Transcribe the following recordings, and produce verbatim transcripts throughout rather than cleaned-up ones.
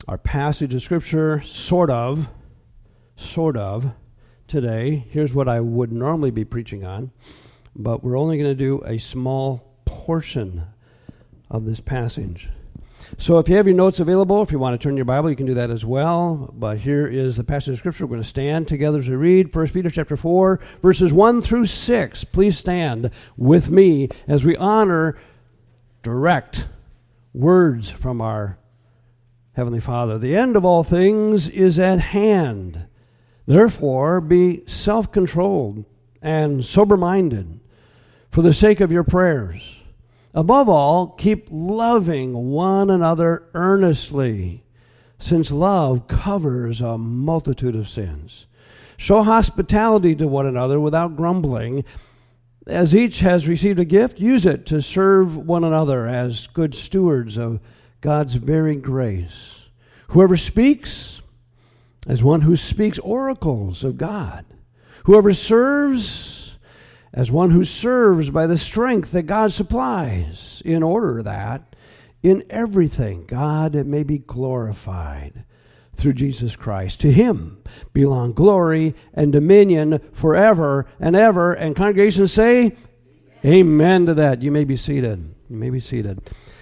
our passage of Scripture, sort of, sort of, today. Here's what I would normally be preaching on, but we're only going to do a small portion of this passage. So if you have your notes available, if you want to turn your Bible, you can do that as well. But here is the passage of Scripture. We're going to stand together as we read First Peter chapter four, verses one through six. Please stand with me as we honor direct words from our Heavenly Father. The end of all things is at hand. Therefore, be self-controlled and sober-minded for the sake of your prayers. Above all, keep loving one another earnestly, since love covers a multitude of sins. Show hospitality to one another without grumbling. As each has received a gift, use it to serve one another as good stewards of God's very grace. Whoever speaks, as one who speaks oracles of God. Whoever serves, as one who serves by the strength that God supplies, in order that in everything God may be glorified through Jesus Christ. To him belong glory and dominion forever and ever. And congregations say, Amen, Amen to that. You may be seated. You may be seated.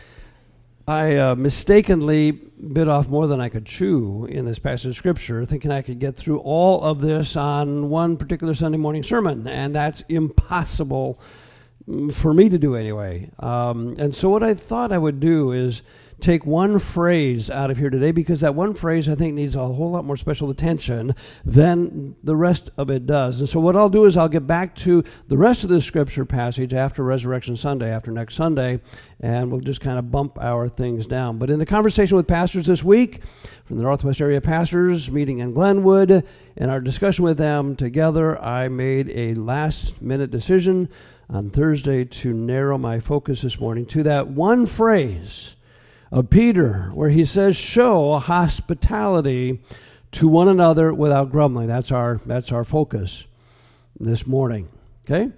I uh, mistakenly bit off more than I could chew in this passage of Scripture, thinking I could get through all of this on one particular Sunday morning sermon, and that's impossible for me to do anyway. Um, and so what I thought I would do is take one phrase out of here today, because that one phrase I think needs a whole lot more special attention than the rest of it does. And so what I'll do is I'll get back to the rest of this Scripture passage after Resurrection Sunday, after next Sunday, and we'll just kind of bump our things down. But in the conversation with pastors this week, from the Northwest Area Pastors meeting in Glenwood, in our discussion with them together, I made a last-minute decision on Thursday to narrow my focus this morning to that one phrase of Peter, where he says, show hospitality to one another without grumbling. That's our that's our focus this morning. Okay?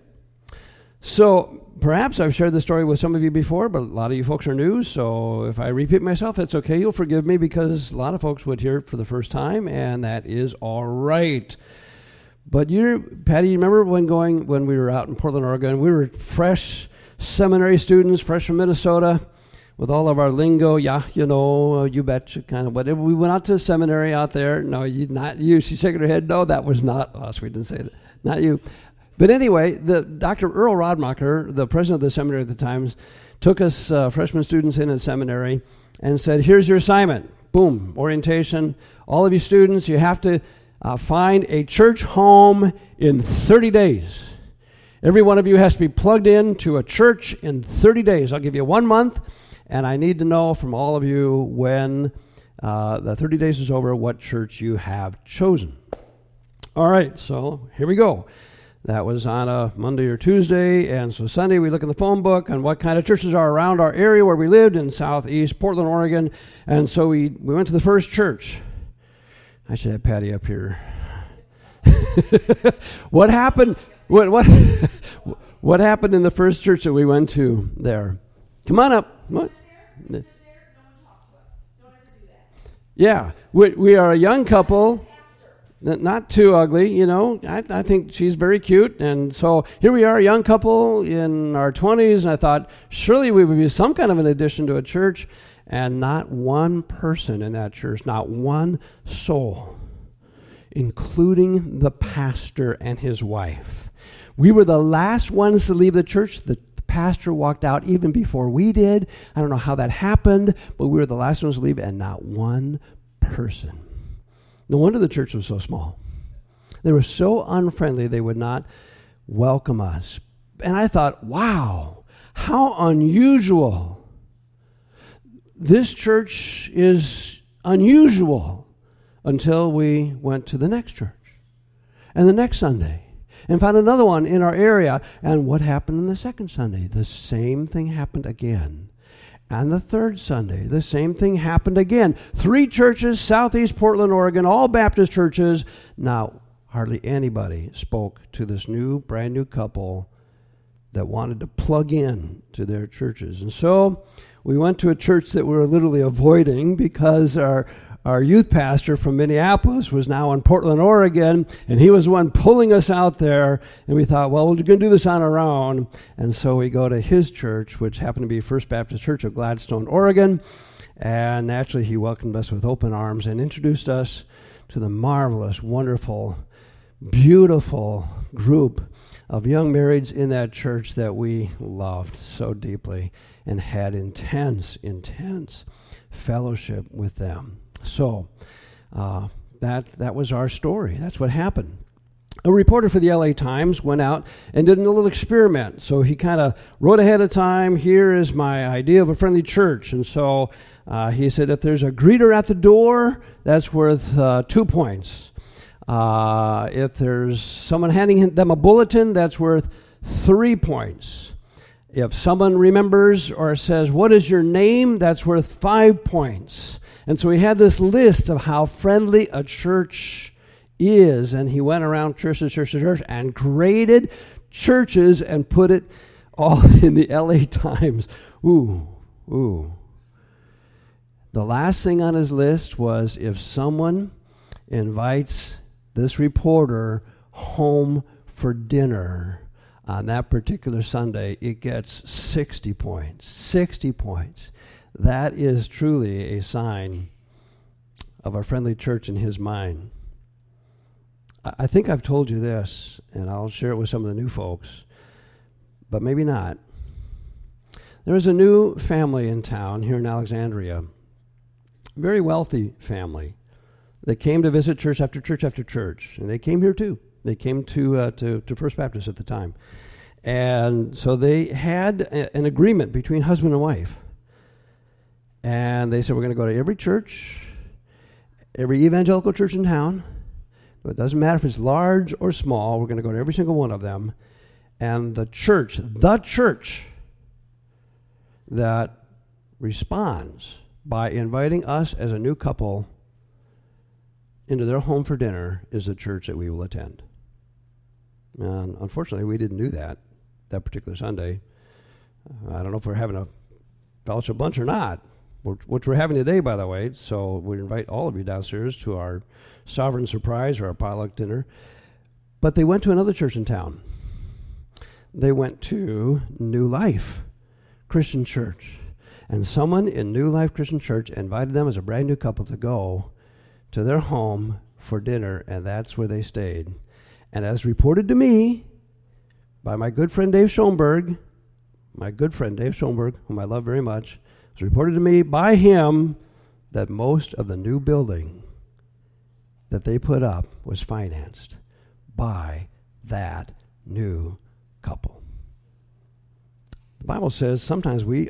So perhaps I've shared this story with some of you before, but a lot of you folks are new, so if I repeat myself, it's okay. You'll forgive me, because a lot of folks would hear it for the first time, and that is all right. But you, Patty, you remember when going when we were out in Portland, Oregon, we were fresh seminary students, fresh from Minnesota, with all of our lingo, yeah, you know, uh, you betcha, kind of whatever. We went out to seminary out there. No, you, not you. She's shaking her head. No, that was not us. We didn't say that. Not you. But anyway, the Doctor Earl Rodmacher, the president of the seminary at the time, took us uh, freshman students in at seminary and said, here's your assignment. Boom, orientation. All of you students, you have to uh, find a church home in thirty days. Every one of you has to be plugged in to a church in thirty days. I'll give you one month. And I need to know from all of you when uh, the thirty days is over what church you have chosen. All right, so here we go. That was on a Monday or Tuesday, and so Sunday we look in the phone book on what kind of churches are around our area where we lived in southeast Portland, Oregon. And so we, we went to the first church. I should have Patty up here. What happened? What what what happened in the first church that we went to there? Come on up. What? Yeah, we, we are a young couple, n- not too ugly, you know. I, I think she's very cute. And so here we are, a young couple in our twenties, and I thought, surely we would be some kind of an addition to a church. And not one person in that church, not one soul, including the pastor and his wife. We were the last ones to leave the church. The pastor walked out even before we did. I don't know how that happened, but we were the last ones to leave, and not one person. No wonder the church was so small. They were so unfriendly, they would not welcome us. And I thought, wow, how unusual. This church is unusual, until we went to the next church and the next Sunday. And found another one in our area. And what happened on the second Sunday? The same thing happened again. And the third Sunday, the same thing happened again. Three churches, southeast Portland, Oregon, all Baptist churches. Now, hardly anybody spoke to this new, brand new couple that wanted to plug in to their churches. And so we went to a church that we were literally avoiding, because our our youth pastor from Minneapolis was now in Portland, Oregon, and he was the one pulling us out there. And we thought, well, we're going to do this on our own. And so we go to his church, which happened to be First Baptist Church of Gladstone, Oregon. And naturally, he welcomed us with open arms and introduced us to the marvelous, wonderful, beautiful group of young marrieds in that church that we loved so deeply and had intense, intense fellowship with them. So uh, that that was our story. That's what happened. A reporter for the L A Times went out and did a little experiment. So he kind of wrote ahead of time, here is my idea of a friendly church. And so uh, he said, if there's a greeter at the door, that's worth uh, two points. Uh, if there's someone handing them a bulletin, that's worth three points. If someone remembers or says, what is your name, that's worth five points. And so he had this list of how friendly a church is, and he went around church to church to church and graded churches and put it all in the L A Times. Ooh, ooh. The last thing on his list was if someone invites this reporter home for dinner on that particular Sunday, it gets sixty points. sixty points. That is truly a sign of a friendly church in his mind. I think I've told you this, and I'll share it with some of the new folks, but maybe not. There was a new family in town here in Alexandria, very wealthy family, that came to visit church after church after church, and they came here too. They came to uh, to, to First Baptist at the time. And so they had a, an agreement between husband and wife. And they said, we're going to go to every church, every evangelical church in town. It doesn't matter if it's large or small. We're going to go to every single one of them. And the church, the church that responds by inviting us as a new couple into their home for dinner is the church that we will attend. And unfortunately, we didn't do that that particular Sunday. I don't know if we're having a fellowship lunch or not, which we're having today, by the way. So we invite all of you downstairs to our sovereign surprise or our potluck dinner. But they went to another church in town. They went to New Life Christian Church. And someone in New Life Christian Church invited them as a brand new couple to go to their home for dinner, and that's where they stayed. And as reported to me by my good friend Dave Schoenberg, my good friend Dave Schoenberg, whom I love very much, it was reported to me by him that most of the new building that they put up was financed by that new couple. The Bible says sometimes we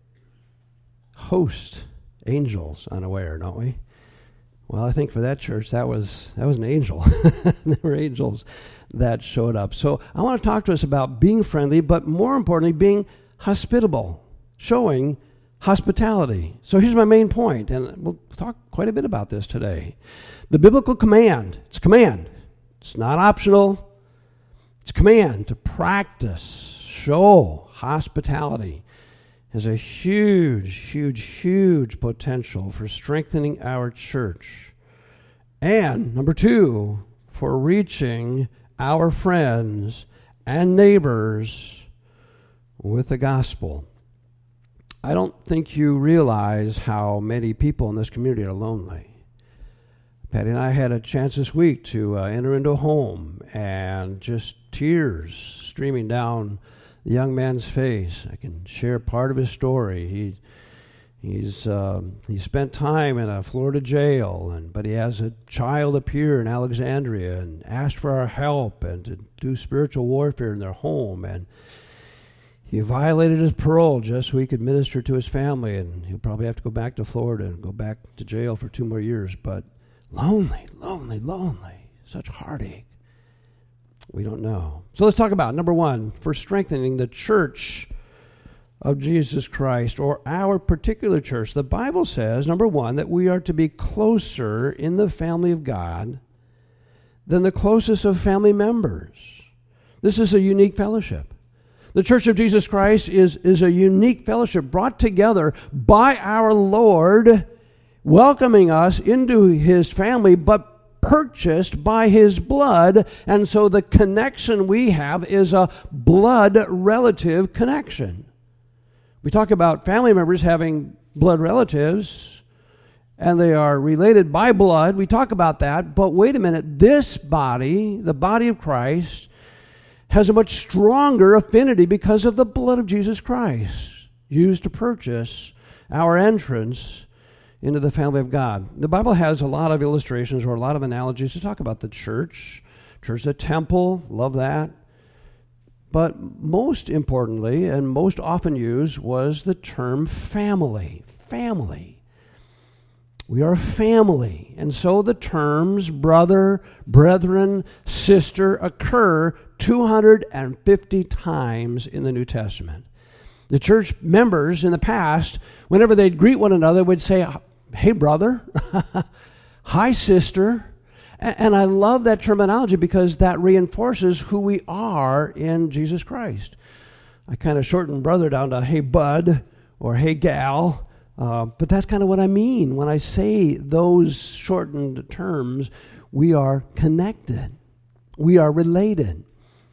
host angels unaware, don't we? Well, I think for that church, that was that was an angel. There were angels that showed up. So I want to talk to us about being friendly, but more importantly, being hospitable, showing hospitality. So here's my main point, and we'll talk quite a bit about this today. The biblical command, it's command. It's not optional. It's command to practice, show hospitality. Has a huge, huge, huge potential for strengthening our church. And number two, for reaching our friends and neighbors with the gospel. I don't think you realize how many people in this community are lonely. Patty and I had a chance this week to uh, enter into a home, and just tears streaming down the young man's face. I can share part of his story. He he's um, he spent time in a Florida jail, and but he has a child up here in Alexandria and asked for our help and to do spiritual warfare in their home. And he violated his parole just so he could minister to his family, and he'll probably have to go back to Florida and go back to jail for two more years. But lonely, lonely, lonely, such heartache. We don't know. So let's talk about, number one, for strengthening the church of Jesus Christ, or our particular church. The Bible says, number one, that we are to be closer in the family of God than the closest of family members. This is a unique fellowship. The Church of Jesus Christ is, is a unique fellowship brought together by our Lord welcoming us into his family, but purchased by his blood. And so the connection we have is a blood relative connection. We talk about family members having blood relatives, and they are related by blood. We talk about that, but wait a minute. This body, the body of Christ, has a much stronger affinity because of the blood of Jesus Christ used to purchase our entrance into the family of God. The Bible has a lot of illustrations or a lot of analogies to talk about the church. Church, the temple, love that. But most importantly, and most often used, was the term family. Family. We are a family. And so the terms brother, brethren, sister occur two hundred fifty times in the New Testament. The church members in the past, whenever they'd greet one another, would say, hey, brother, hi, sister. And I love that terminology because that reinforces who we are in Jesus Christ. I kind of shorten brother down to hey, bud, or hey, gal. Uh, but that's kind of what I mean. When I say those shortened terms, we are connected. We are related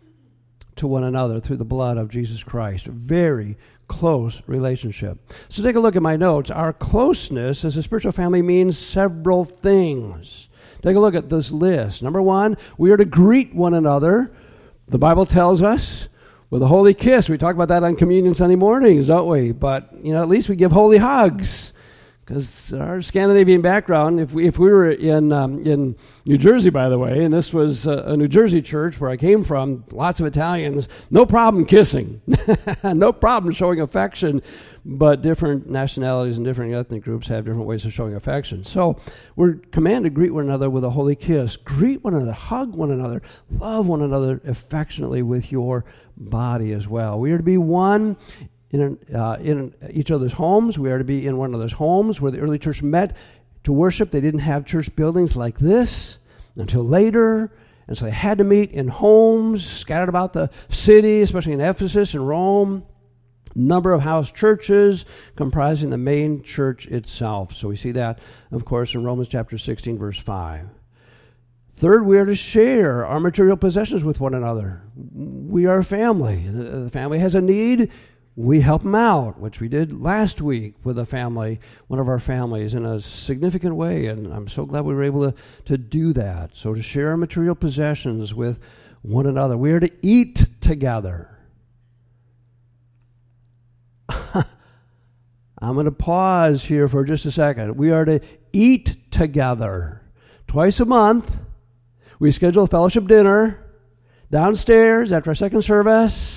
to one another through the blood of Jesus Christ. Very close relationship. So take a look at my notes. Our closeness as a spiritual family means several things. Take a look at this list. Number one, we are to greet one another. The Bible tells us with a holy kiss. We talk about that on Communion Sunday mornings, don't we? But, you know, at least we give holy hugs. Because our Scandinavian background, if we if we were in um, in New Jersey, by the way, and this was a, a New Jersey church where I came from, lots of Italians, no problem kissing, no problem showing affection, but different nationalities and different ethnic groups have different ways of showing affection. So we're commanded to greet one another with a holy kiss. Greet one another, hug one another, love one another affectionately with your body as well. We are to be one in uh, in each other's homes. We are to be in one another's homes where the early church met to worship. They didn't have church buildings like this until later, and so they had to meet in homes scattered about the city, especially in Ephesus and Rome. Number of house churches comprising the main church itself. So we see that, of course, in Romans chapter sixteen, verse five. Third, we are to share our material possessions with one another. We are a family. The family has a need. We help them out, which we did last week with a family, one of our families, in a significant way, and I'm so glad we were able to, to do that. So to share our material possessions with one another. We are to eat together. I'm going to pause here for just a second. We are to eat together. Twice a month, we schedule a fellowship dinner downstairs after our second service.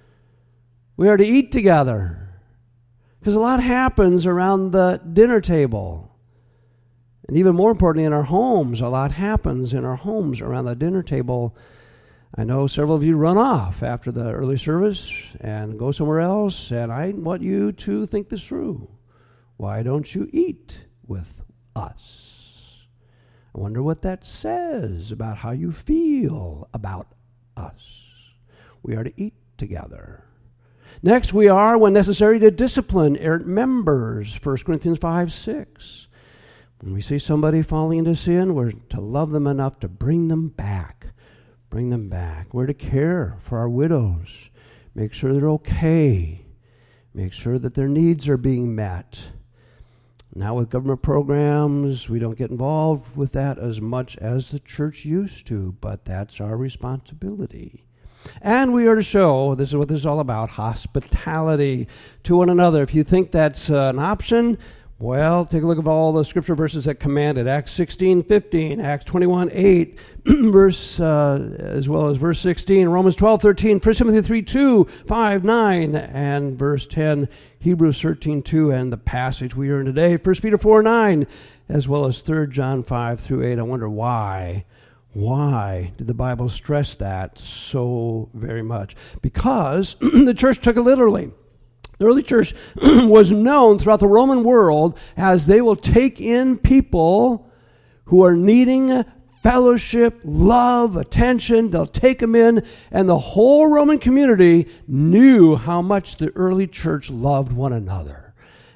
We are to eat together because a lot happens around the dinner table. And even more importantly, in our homes, a lot happens in our homes around the dinner table. I know several of you run off after the early service and go somewhere else, and I want you to think this through. Why don't you eat with us? I wonder what that says about how you feel about us. We are to eat together. Next, we are, when necessary, to discipline errant members. First Corinthians five, six. When we see somebody falling into sin, we're to love them enough to bring them back. Bring them back. We're to care for our widows. Make sure they're okay. Make sure that their needs are being met. Now with government programs, we don't get involved with that as much as the church used to, but that's our responsibility. And we are to show, this is what this is all about, hospitality to one another. If you think that's uh, an option, well, take a look at all the scripture verses that command it. Acts sixteen, fifteen, Acts twenty-one, eight, verse, uh, as well as verse sixteen, Romans twelve, thirteen, First Timothy three, two, five, nine, and verse ten, Hebrews thirteen, two, and the passage we are in today, First Peter four, nine, as well as Third John five through eight. I wonder why. Why did the Bible stress that so very much? Because the church took it literally. The early church was known throughout the Roman world as they will take in people who are needing fellowship, love, attention. They'll take them in, and the whole Roman community knew how much the early church loved one another.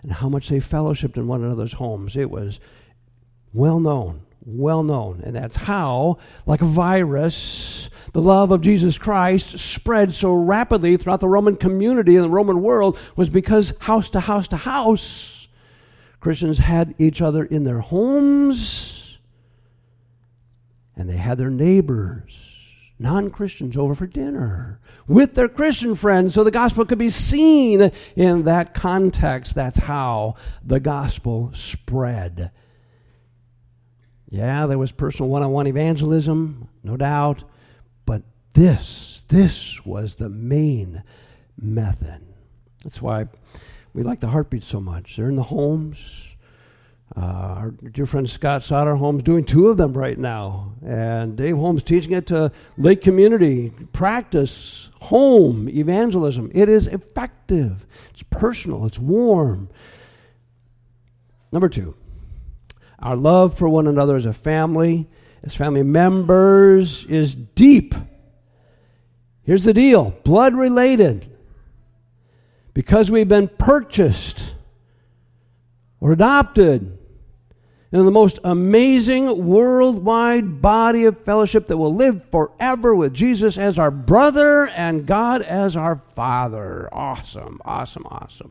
and how much they fellowshiped in one another's homes. It was well known, well known. And that's how, like a virus, the love of Jesus Christ spread so rapidly throughout the Roman community and the Roman world, was because house to house to house, Christians had each other in their homes, and they had their neighbors, non-Christians, over for dinner with their Christian friends, so the gospel could be seen in that context. That's how the gospel spread. Yeah, there was personal one-on-one evangelism, no doubt, but this, this was the main method. That's why we like the Heartbeat so much. They're in the homes. Uh, our dear friend Scott Sauter Holmes doing two of them right now, and Dave Holmes teaching it to Lake Community. Practice home evangelism. It is effective. It's personal. It's warm. Number two, our love for one another as a family, as family members, is deep. Here's the deal: blood related. Because we've been purchased or adopted in the most amazing worldwide body of fellowship that will live forever, with Jesus as our brother and God as our Father. Awesome, awesome, awesome.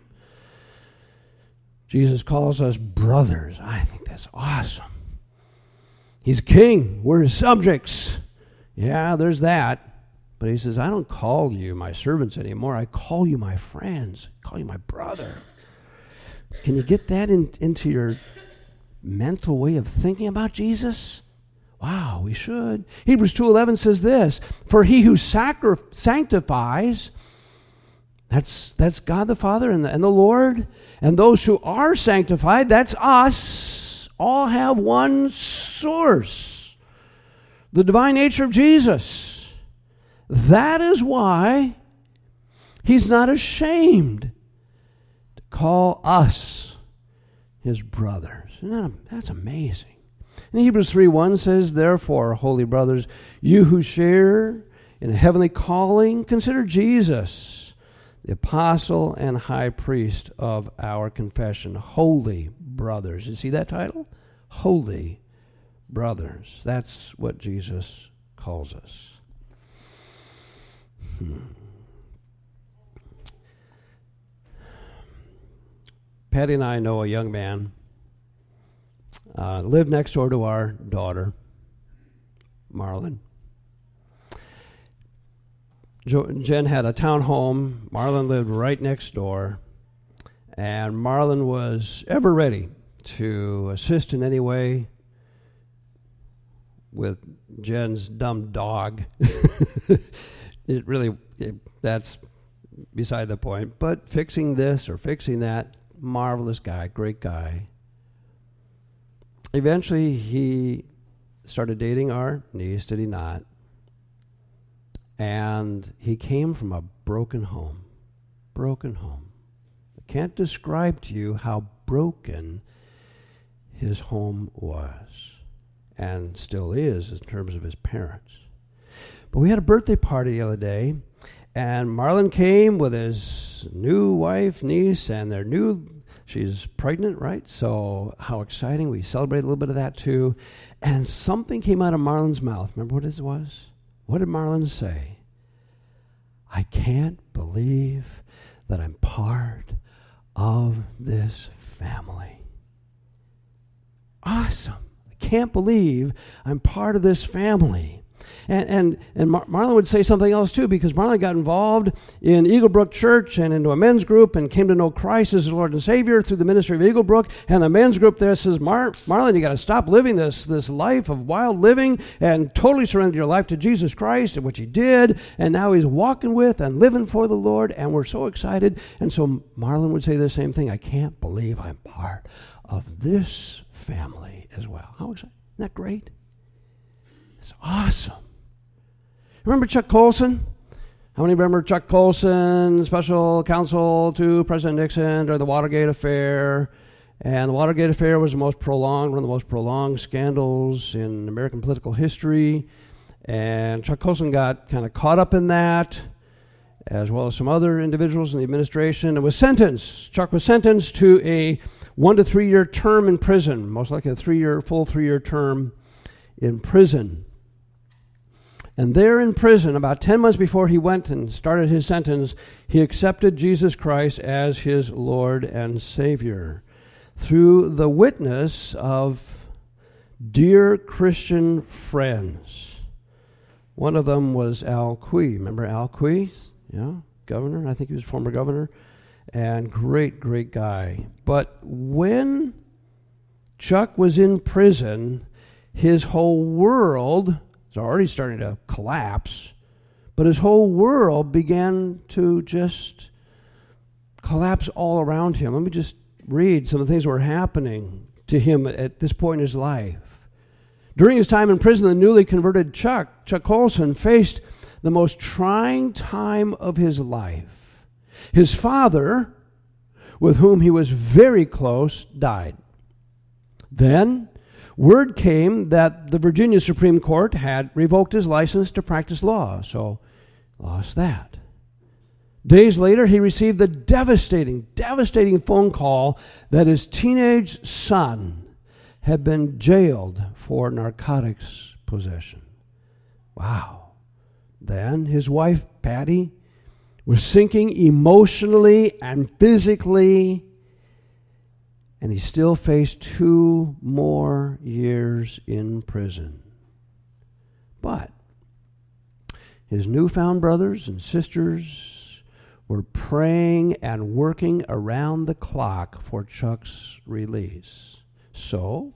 Jesus calls us brothers. I think that's awesome. He's king. We're his subjects. Yeah, there's that. But he says, I don't call you my servants anymore. I call you my friends. I call you my brother. Can you get that in, into your mental way of thinking about Jesus? Wow, we should. Hebrews two eleven says this, for he who sacri- sanctifies, that's that's God the Father and the, and the Lord, and those who are sanctified, that's us, all have one source, the divine nature of Jesus. That is why he's not ashamed to call us his brothers. Isn't that, that's amazing. And Hebrews three one says, therefore, holy brothers, you who share in a heavenly calling, consider Jesus, the apostle and high priest of our confession. Holy brothers. You see that title? Holy brothers. That's what Jesus calls us. Hmm. Patty and I know a young man, uh, lived next door to our daughter, Marlon. Jo- Jen had a townhome. Marlon lived right next door. And Marlon was ever ready to assist in any way with Jen's dumb dog. It really, it, that's beside the point. But fixing this or fixing that, marvelous guy, great guy. Eventually, he started dating our niece, did he not? And he came from a broken home. Broken home. I can't describe to you how broken his home was and still is in terms of his parents. But we had a birthday party the other day, and Marlon came with his new wife, niece, and their new, she's pregnant, right? So how exciting. We celebrated a little bit of that too. And something came out of Marlon's mouth. Remember what it was? What did Marlon say? I can't believe that I'm part of this family. Awesome. I can't believe I'm part of this family. And and, and Mar- Marlon would say something else too, because Marlon got involved in Eagle Brook Church and into a men's group and came to know Christ as his Lord and Savior through the ministry of Eagle Brook. And the men's group there says, Mar- Marlon, you got to stop living this, this life of wild living and totally surrender your life to Jesus Christ, and which he did. And now he's walking with and living for the Lord, and we're so excited. And so Marlon would say the same thing. I can't believe I'm part of this family as well. How exciting. Isn't that great? It's awesome. Remember Chuck Colson? How many remember Chuck Colson, special counsel to President Nixon during the Watergate affair? And the Watergate affair was the most prolonged, one of the most prolonged scandals in American political history. And Chuck Colson got kind of caught up in that. as well as some other individuals in the administration, and was sentenced. Chuck was sentenced to a one to three year term in prison, most likely a three year, full three year term in prison. And there in prison, about ten months before he went and started his sentence, he accepted Jesus Christ as his Lord and Savior through the witness of dear Christian friends. One of them was Al Quie. Remember Al Quie? Yeah, governor. I think he was former governor. And great, great guy. But when Chuck was in prison, his whole world was already starting to collapse, but his whole world began to just collapse all around him. Let me just read some of the things that were happening to him at this point in his life. During his time in prison, the newly converted Chuck, Chuck Colson, faced the most trying time of his life. His father, with whom he was very close, died. Then, word came that the Virginia Supreme Court had revoked his license to practice law, so lost that. Days later, he received the devastating, devastating phone call that his teenage son had been jailed for narcotics possession. Wow. Then his wife, Patty, was sinking emotionally and physically, and he still faced two more years in prison. But his newfound brothers and sisters were praying and working around the clock for Chuck's release. So,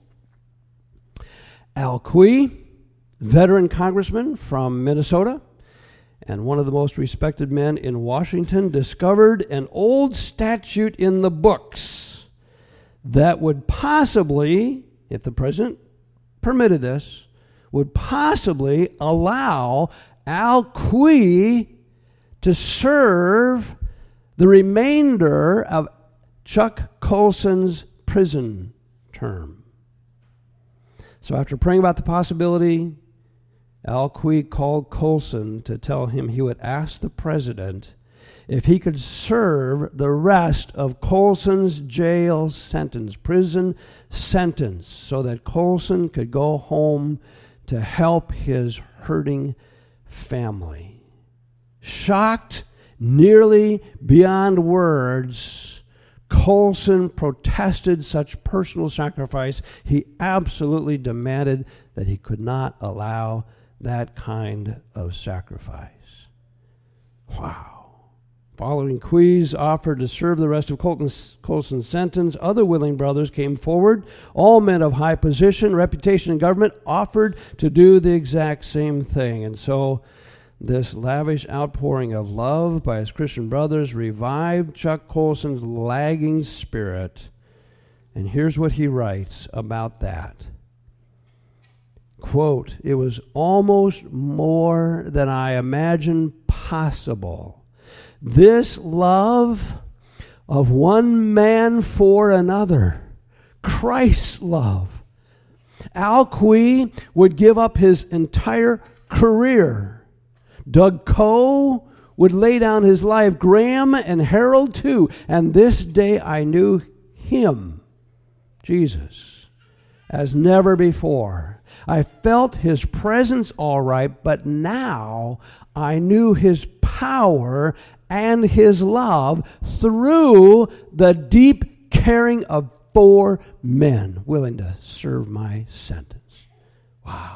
Al Quie, veteran congressman from Minnesota, and one of the most respected men in Washington, discovered an old statute in the books that would possibly, if the president permitted this, would possibly allow Al Quie to serve the remainder of Chuck Colson's prison term. So after praying about the possibility, Al Quie called Colson to tell him he would ask the president if he could serve the rest of Colson's jail sentence, prison sentence, so that Colson could go home to help his hurting family. Shocked nearly beyond words, Colson protested such personal sacrifice. He absolutely demanded that he could not allow that kind of sacrifice. Wow. Following Quie's offer to serve the rest of Colton's, Colson's sentence, other willing brothers came forward. All men of high position, reputation in government offered to do the exact same thing. And so this lavish outpouring of love by his Christian brothers revived Chuck Colson's lagging spirit. And here's what he writes about that. Quote, "It was almost more than I imagined possible. This love of one man for another, Christ's love. Al Quie would give up his entire career. Doug Coe would lay down his life. Graham and Harold too. And this day I knew him, Jesus, as never before. I felt his presence all right, but now I knew his power and his love through the deep caring of four men willing to serve my sentence." Wow.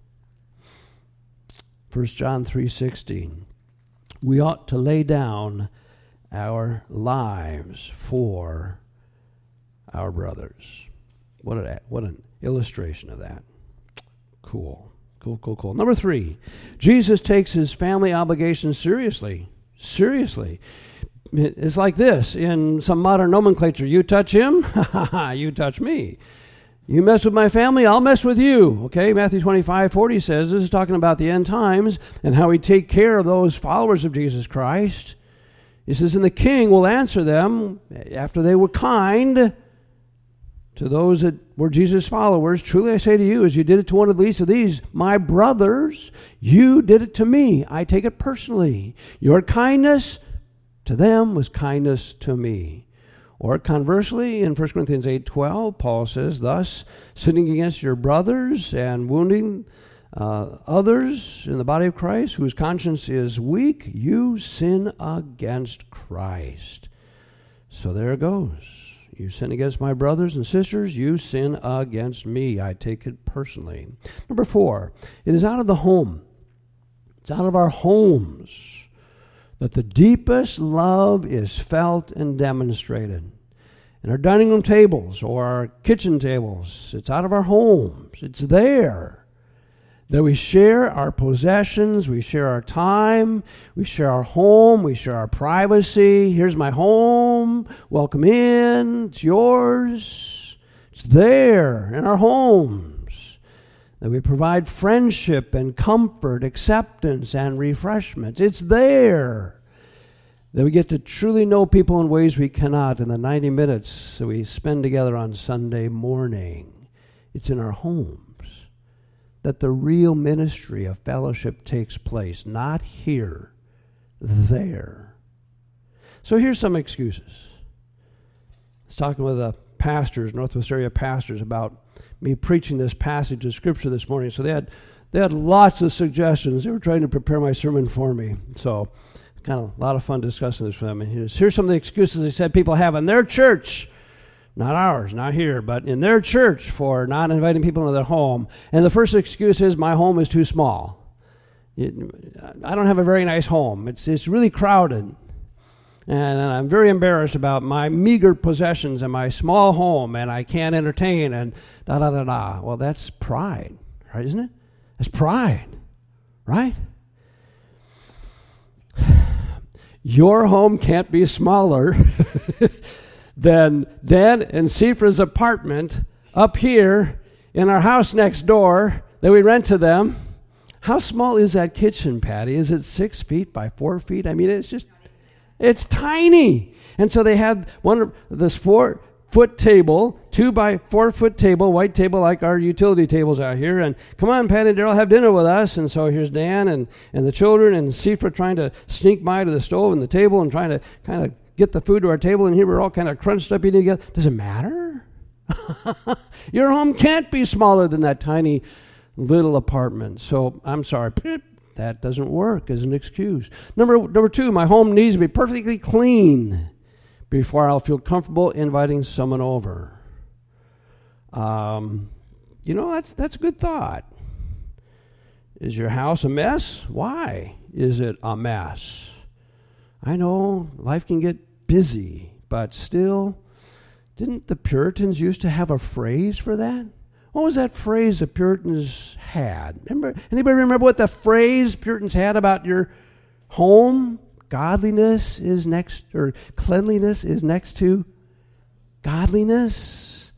First John three sixteen. We ought to lay down our lives for our brothers. What a, what an illustration of that. Cool. Cool, cool, cool. Number three, Jesus takes his family obligations seriously. Seriously. It's like this in some modern nomenclature. You touch him, you touch me. You mess with my family, I'll mess with you. Okay, Matthew twenty-five forty says, this is talking about the end times and how we take care of those followers of Jesus Christ. He says, and the king will answer them after they were kind. To those that were Jesus' followers, truly I say to you, as you did it to one of the least of these, my brothers, you did it to me. I take it personally. Your kindness to them was kindness to me. Or conversely, in First Corinthians eight twelve, Paul says, thus, sinning against your brothers and wounding uh, others in the body of Christ, whose conscience is weak, you sin against Christ. So there it goes. You sin against my brothers and sisters, you sin against me. I take it personally. Number four, it is out of the home. It's out of our homes that the deepest love is felt and demonstrated. In our dining room tables or our kitchen tables, it's out of our homes. It's there that we share our possessions, we share our time, we share our home, we share our privacy. Here's my home. Welcome in. It's yours. It's there in our homes that we provide friendship and comfort, acceptance and refreshments. It's there that we get to truly know people in ways we cannot in the ninety minutes that we spend together on Sunday morning. It's in our homes that the real ministry of fellowship takes place, not here, there. So here's some excuses. I was talking with the pastors, Northwest area pastors, about me preaching this passage of Scripture this morning. So they had they had lots of suggestions. They were trying to prepare my sermon for me. So kind of a lot of fun discussing this with them. And here's, here's some of the excuses they said people have in their church. Not ours, not here, but in their church for not inviting people into their home. And the first excuse is, my home is too small. It, I don't have a very nice home. It's it's really crowded. And, and I'm very embarrassed about my meager possessions and my small home, and I can't entertain, and da-da-da-da. Well, that's pride, right, isn't it? That's pride, right? Your home can't be smaller than Dan and Sifra's apartment up here in our house next door that we rent to them. How small is that kitchen, Patty? Is it six feet by four feet? I mean, it's just, it's tiny. And so they had one of this four foot table, two by four foot table, white table like our utility tables out here. And come on, Patty and Daryl, have dinner with us. And so here's Dan and, and the children and Sifra trying to sneak by to the stove and the table and trying to kind of get the food to our table, and here we're all kind of crunched up eating together. Does it matter? Your home can't be smaller than that tiny little apartment. So I'm sorry, that doesn't work as an excuse. Number number two, my home needs to be perfectly clean before I'll feel comfortable inviting someone over. Um, you know, that's that's a good thought. Is your house a mess? Why is it a mess? I know life can get busy, but still, didn't the Puritans used to have a phrase for that? What was that phrase the Puritans had? Remember? Anybody remember what the phrase Puritans had about your home? Godliness is next, or cleanliness is next to godliness.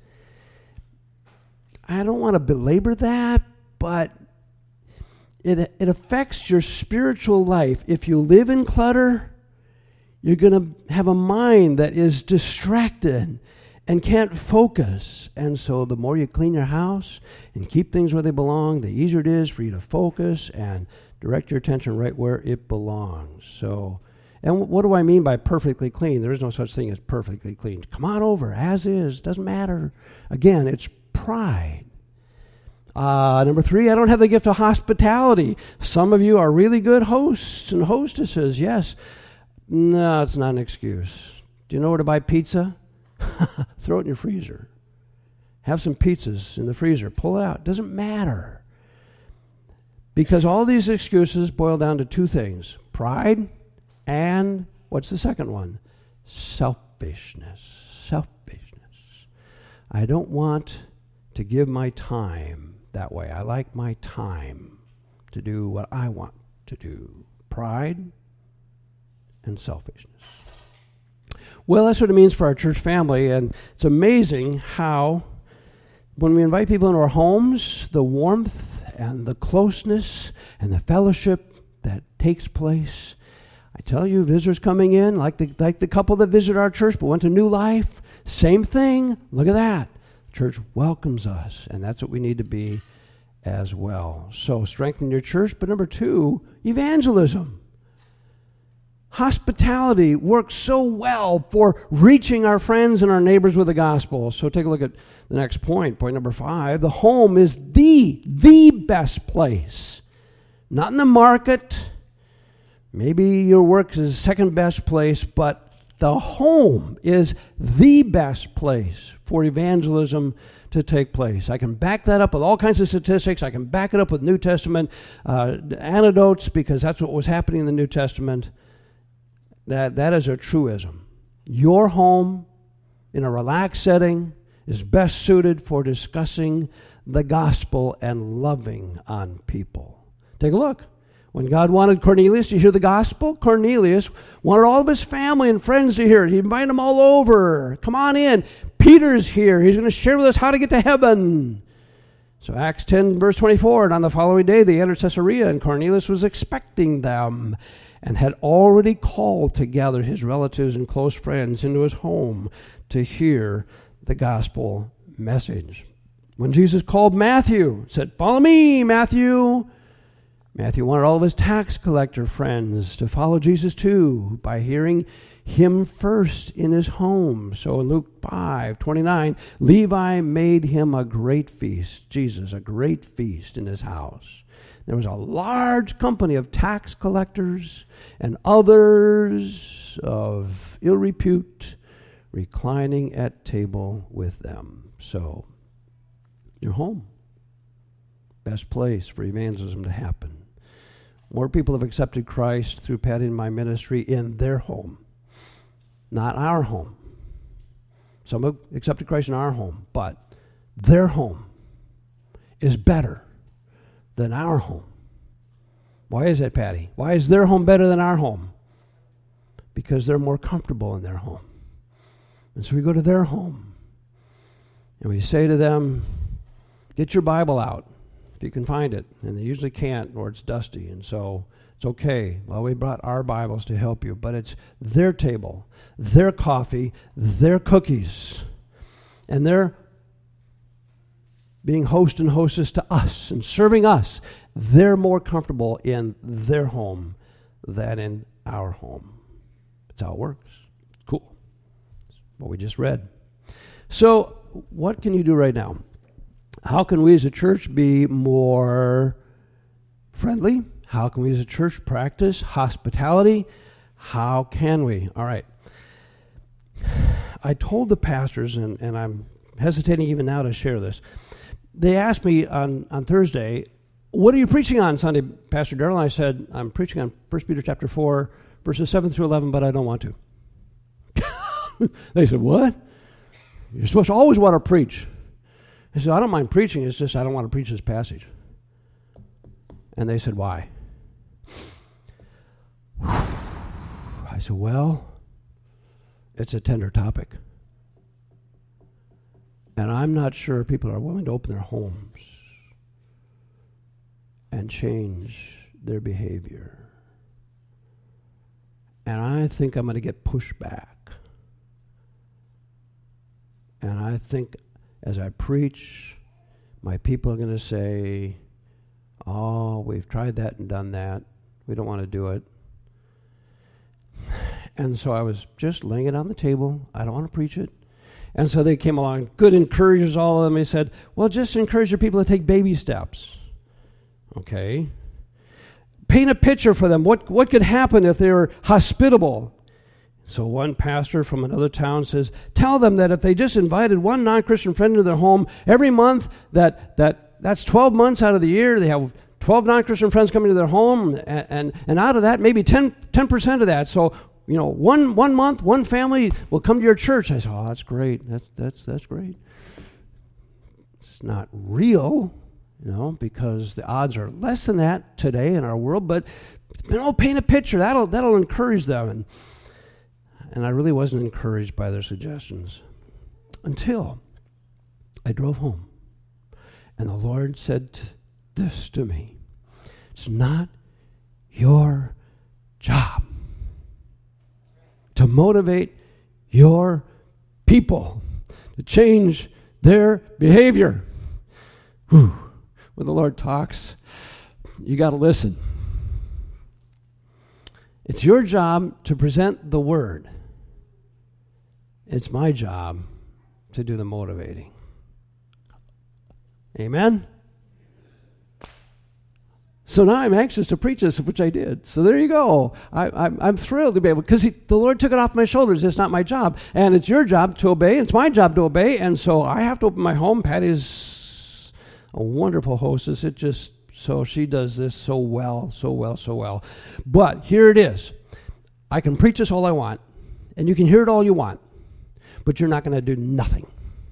I don't want to belabor that, but it it affects your spiritual life. If you live in clutter, you're going to have a mind that is distracted and can't focus. And so the more you clean your house and keep things where they belong, the easier it is for you to focus and direct your attention right where it belongs. So, and what do I mean by perfectly clean? There is no such thing as perfectly clean. Come on over, as is, doesn't matter. Again, it's pride. Uh, number three, I don't have the gift of hospitality. Some of you are really good hosts and hostesses, yes. No, it's not an excuse. Do you know where to buy pizza? Throw it in your freezer. Have some pizzas in the freezer. Pull it out. It doesn't matter. Because all these excuses boil down to two things. Pride and, what's the second one? Selfishness. Selfishness. I don't want to give my time that way. I like my time to do what I want to do. Pride and selfishness. Well, that's what it means for our church family, and it's amazing how when we invite people into our homes, the warmth and the closeness and the fellowship that takes place. I tell you, visitors coming in, like the like the couple that visited our church but went to New Life, same thing. Look at that. church welcomes us, and that's what we need to be as well. So strengthen your church. But number two, evangelism. Hospitality works so well for reaching our friends and our neighbors with the gospel. So take a look at the next point, point number five. The home is the, the best place. Not in the market. Maybe your work is the second best place, but the home is the best place for evangelism to take place. I can back that up with all kinds of statistics. I can back it up with New Testament uh, anecdotes, because that's what was happening in the New Testament. That that is a truism. Your home in a relaxed setting is best suited for discussing the gospel and loving on people. Take a look. When God wanted Cornelius to hear the gospel, Cornelius wanted all of his family and friends to hear it. He invited them all over. Come on in. Peter's here. He's going to share with us how to get to heaven. So Acts ten, verse twenty-four, and on the following day they entered Caesarea, and Cornelius was expecting them, and had already called together his relatives and close friends into his home to hear the gospel message. When Jesus called Matthew, said, "Follow me, Matthew." Matthew wanted all of his tax collector friends to follow Jesus too by hearing him first in his home. So in Luke five twenty-nine, Levi made him a great feast, Jesus, a great feast in his house. There was a large company of tax collectors and others of ill repute reclining at table with them. So, your home, best place for evangelism to happen. More people have accepted Christ through Patty and my ministry in their home, not our home. Some have accepted Christ in our home, but their home is better than our home. Why is that, Patty? Why is their home better than our home? Because they're more comfortable in their home. And so we go to their home, and we say to them, get your Bible out, if you can find it. And they usually can't, or it's dusty, and so it's okay. Well, we brought our Bibles to help you, but it's their table, their coffee, their cookies, and they're being host and hostess to us and serving us. They're more comfortable in their home than in our home. That's how it works. Cool. That's what we just read. So, what can you do right now? How can we as a church be more friendly? How can we as a church practice hospitality? How can we? All right. I told the pastors, and, and I'm hesitating even now to share this. They asked me on, on Thursday, what are you preaching on Sunday, Pastor Darrell? And I said, I'm preaching on First Peter chapter four, verses seven through eleven, but I don't want to. They said, what? You're supposed to always want to preach. I said, I don't mind preaching, it's just I don't want to preach this passage. And they said, why? I said, well, it's a tender topic. And I'm not sure people are willing to open their homes and change their behavior. And I think I'm going to get pushback. And I think as I preach, my people are going to say, oh, we've tried that and done that. We don't want to do it. And so I was just laying it on the table. I don't want to preach it. And so they came along, good encouragers, all of them. They said, well, just encourage your people to take baby steps. Okay. Paint a picture for them. What, what could happen if they were hospitable? So one pastor from another town says, tell them that if they just invited one non-Christian friend into their home every month, that, that that's twelve months out of the year, they have twelve non-Christian friends coming to their home, and, and, and out of that, maybe ten percent of that. So, you know, one one month, one family will come to your church. I said, oh, that's great. That's that's that's great. It's not real, you know, because the odds are less than that today in our world. But you know, paint a picture. That'll that'll encourage them. And and I really wasn't encouraged by their suggestions until I drove home, and the Lord said this to me: it's not your job to motivate your people to change their behavior. Whew. When the Lord talks, you got to listen. It's your job to present the word. It's my job to do the motivating. Amen? So now I'm anxious to preach this, which I did. So there you go. I, I'm, I'm thrilled to be able, because the Lord took it off my shoulders. It's not my job. And it's your job to obey. It's my job to obey. And so I have to open my home. Patty's a wonderful hostess. It just, so she does this so well, so well, so well. But here it is. I can preach this all I want, and you can hear it all you want, but you're not going to do nothing.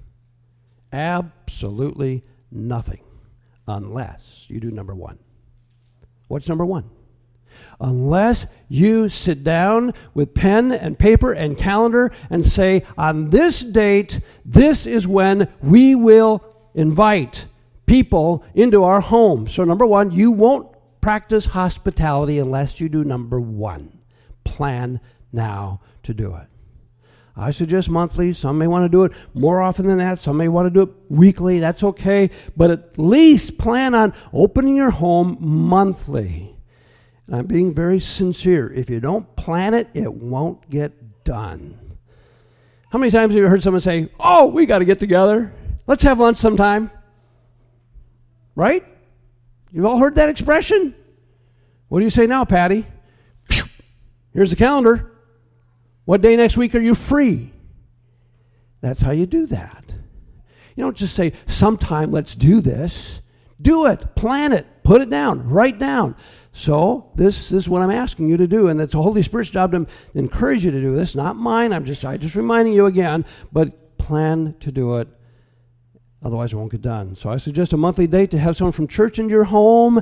Absolutely nothing. Unless you do number one. What's number one? Unless you sit down with pen and paper and calendar and say, on this date, this is when we will invite people into our home. So number one, you won't practice hospitality unless you do number one. Plan now to do it. I suggest monthly. Some may want to do it more often than that. Some may want to do it weekly. That's okay. But at least plan on opening your home monthly. And I'm being very sincere. If you don't plan it, it won't get done. How many times have you heard someone say, oh, we got to get together. Let's have lunch sometime. Right? You've all heard that expression? What do you say now, Patty? Phew. Here's the calendar. What day next week are you free? That's how you do that. You don't just say, sometime let's do this. Do it. Plan it. Put it down. Write down. So this, this is what I'm asking you to do, and it's the Holy Spirit's job to encourage you to do this, not mine. I'm just, I'm just reminding you again, but plan to do it. Otherwise it won't get done. So I suggest a monthly date to have someone from church into your home,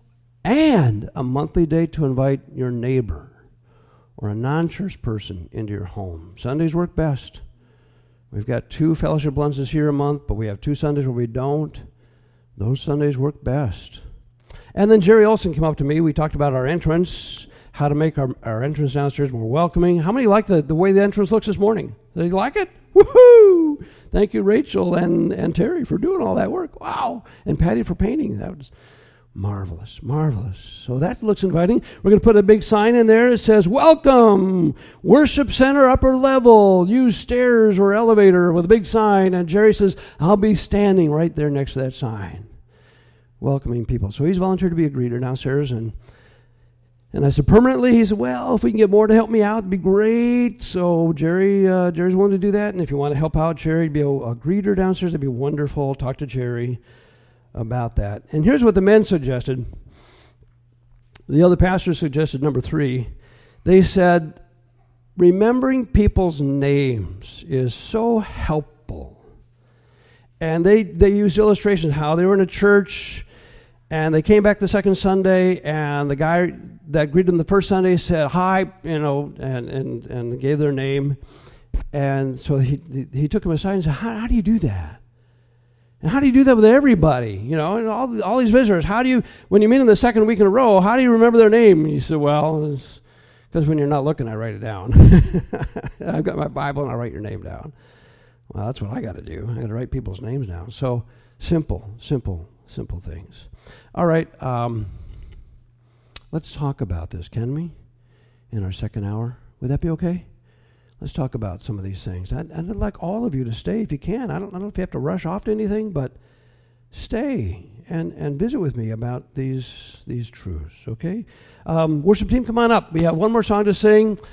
and a monthly date to invite your neighbor or a non-church person into your home. Sundays work best. We've got two fellowship lunches here a month, but we have two Sundays where we don't. Those Sundays work best. And then Jerry Olson came up to me. We talked about our entrance, how to make our, our entrance downstairs more welcoming. How many like the, the way the entrance looks this morning? Did you like it? Woohoo! Thank you, Rachel and, and Terry, for doing all that work. Wow. And Patty for painting. That was marvelous, marvelous. So that looks inviting. We're going to put a big sign in there that says, welcome, worship center upper level. Use stairs or elevator with a big sign. And Jerry says, I'll be standing right there next to that sign, welcoming people. So he's volunteered to be a greeter downstairs. And and I said, permanently? He said, well, if we can get more to help me out, it'd be great. So Jerry, uh, Jerry's willing to do that. And if you want to help out Jerry, be a, a greeter downstairs, it'd be wonderful. Talk to Jerry about that. And here's what the men suggested. The other pastors suggested number three. They said, remembering people's names is so helpful. And they, they used illustrations how they were in a church and they came back the second Sunday, and the guy that greeted them the first Sunday said hi, you know, and, and, and gave their name. And so he he took him aside and said, how, how do you do that? And how do you do that with everybody? You know, and all all these visitors. How do you, when you meet them the second week in a row, how do you remember their name? And he said, well, because when you're not looking, I write it down. I've got my Bible and I write your name down. Well, that's what I got to do. I got to write people's names down. So simple, simple, simple things. All right, um, let's talk about this, can we? In our second hour, would that be okay? Let's talk about some of these things. I'd, I'd like all of you to stay if you can. I don't, I don't know if you have to rush off to anything, but stay and, and visit with me about these these truths, okay? Um, worship team, come on up. We have one more song to sing.